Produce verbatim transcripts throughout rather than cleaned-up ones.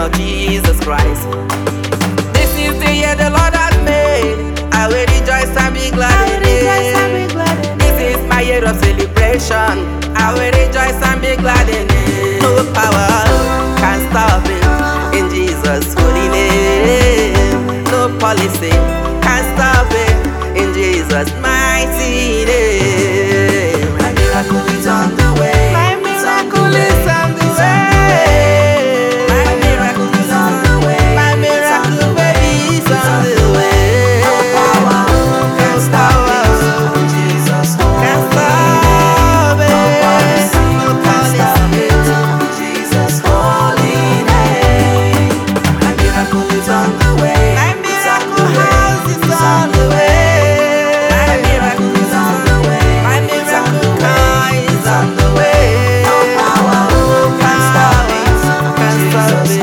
of Jesus Christ. This is the year the Lord has made. I will rejoice and be glad in it. This is my year of celebration. I will rejoice and be glad in it. No power can stop it in Jesus' holy name. No policy can stop it in Jesus' mighty name. My miracle is on the way. My miracle is on the way. My miracle is on the way. My miracle baby is on the way. No power can stop it. Jesus can stop it. No policy can stop it. Jesus holy name. My miracle is on the way. My miracle house is on the way. My miracle is on the way. My miracle car is on the way. No power can stop it. Can stop it.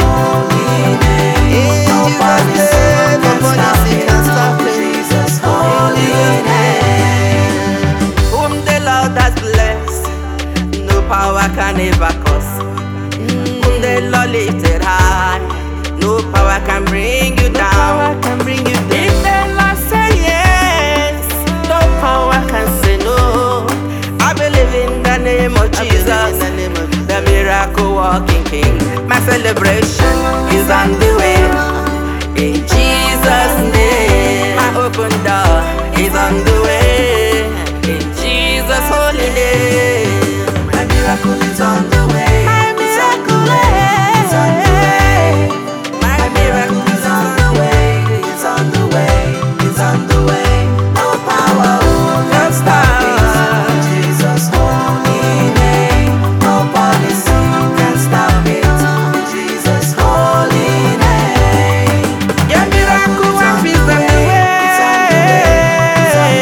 In Jesus' name, no policy can stop it. Jesus holy name. Whom the Lord has blessed, no power can ever curse. Whom the Lord lifted high, no power can bring you down. Can bring you down. If the Lord say yes, no power can say no. I believe in the name of Jesus, the miracle walking King. My celebration is on the way. In Jesus' name, my open door is on the way. In Jesus' holy name, my miracle is on the way. My miracle is on the way. My miracle is on the way. It's on the way. It's on the way. No power can stop it. Jesus holy name. No policy can stop it. Jesus holy name. Your miracle work is on the way.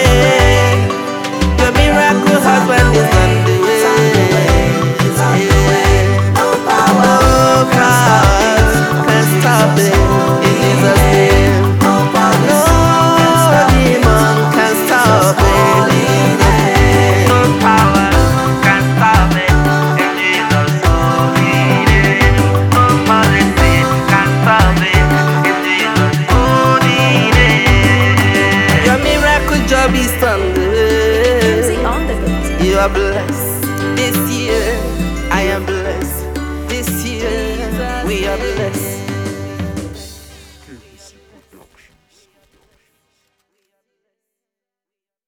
Your miracle husband is on the way. It's on the way. No power can stop it. In Jesus' name. No demon can stop it. No power can stop it. In Jesus' holy name. No policy can stop it. In Jesus' holy name. Your miracle job is on the way. Music on the go. You are blessed.